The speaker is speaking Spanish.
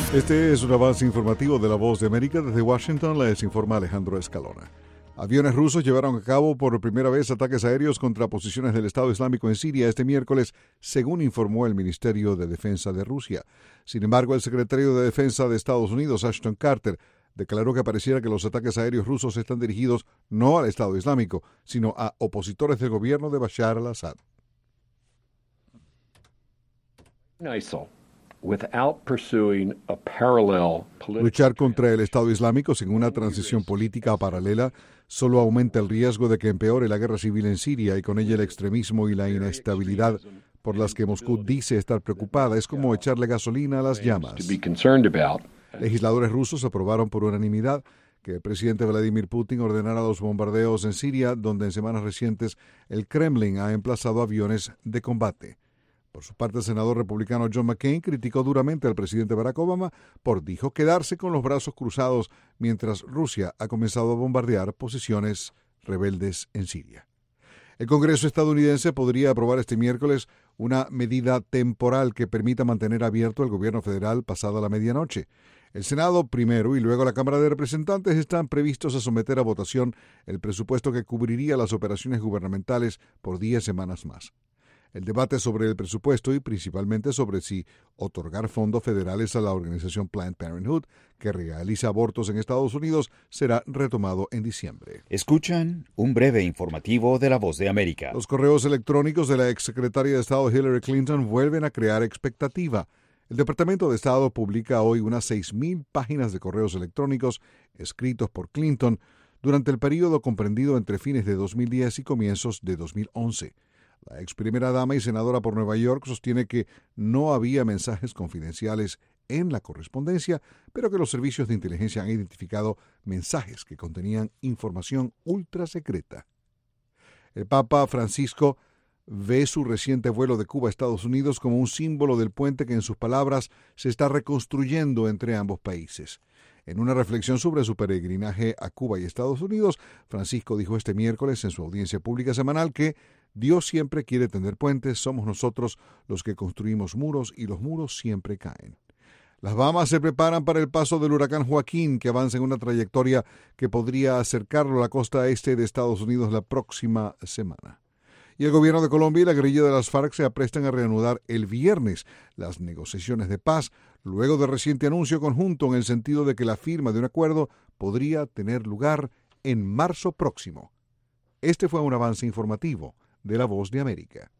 Este es un avance informativo de La Voz de América. Desde Washington les informa Alejandro Escalona. Aviones rusos llevaron a cabo por primera vez ataques aéreos contra posiciones del Estado Islámico en Siria este miércoles, según informó el Ministerio de Defensa de Rusia. Sin embargo, el secretario de Defensa de Estados Unidos, Ashton Carter, declaró que pareciera que los ataques aéreos rusos están dirigidos no al Estado Islámico, sino a opositores del gobierno de Bashar al-Assad. Luchar contra el Estado Islámico sin una transición política paralela solo aumenta el riesgo de que empeore la guerra civil en Siria y con ella el extremismo y la inestabilidad por las que Moscú dice estar preocupada. Es como echarle gasolina a las llamas. Legisladores rusos aprobaron por unanimidad que el presidente Vladimir Putin ordenara los bombardeos en Siria, donde en semanas recientes el Kremlin ha emplazado aviones de combate. Por su parte, el senador republicano John McCain criticó duramente al presidente Barack Obama por, dijo, quedarse con los brazos cruzados mientras Rusia ha comenzado a bombardear posiciones rebeldes en Siria. El Congreso estadounidense podría aprobar este miércoles una medida temporal que permita mantener abierto el gobierno federal pasada la medianoche. El Senado primero y luego la Cámara de Representantes están previstos a someter a votación el presupuesto que cubriría las operaciones gubernamentales por 10 semanas más. El debate sobre el presupuesto y principalmente sobre si otorgar fondos federales a la organización Planned Parenthood, que realiza abortos en Estados Unidos, será retomado en diciembre. Escuchan un breve informativo de La Voz de América. Los correos electrónicos de la exsecretaria de Estado Hillary Clinton vuelven a crear expectativa. El Departamento de Estado publica hoy unas 6,000 páginas de correos electrónicos escritos por Clinton durante el período comprendido entre fines de 2010 y comienzos de 2011. La ex primera dama y senadora por Nueva York sostiene que no había mensajes confidenciales en la correspondencia, pero que los servicios de inteligencia han identificado mensajes que contenían información ultra secreta. El Papa Francisco ve su reciente vuelo de Cuba a Estados Unidos como un símbolo del puente que, en sus palabras, se está reconstruyendo entre ambos países. En una reflexión sobre su peregrinaje a Cuba y Estados Unidos, Francisco dijo este miércoles en su audiencia pública semanal que Dios siempre quiere tender puentes, somos nosotros los que construimos muros y los muros siempre caen. Las Bahamas se preparan para el paso del huracán Joaquín, que avanza en una trayectoria que podría acercarlo a la costa este de Estados Unidos la próxima semana. Y el gobierno de Colombia y la guerrilla de las FARC se aprestan a reanudar el viernes las negociaciones de paz, luego del reciente anuncio conjunto en el sentido de que la firma de un acuerdo podría tener lugar en marzo próximo. Este fue un avance informativo de La Voz de América.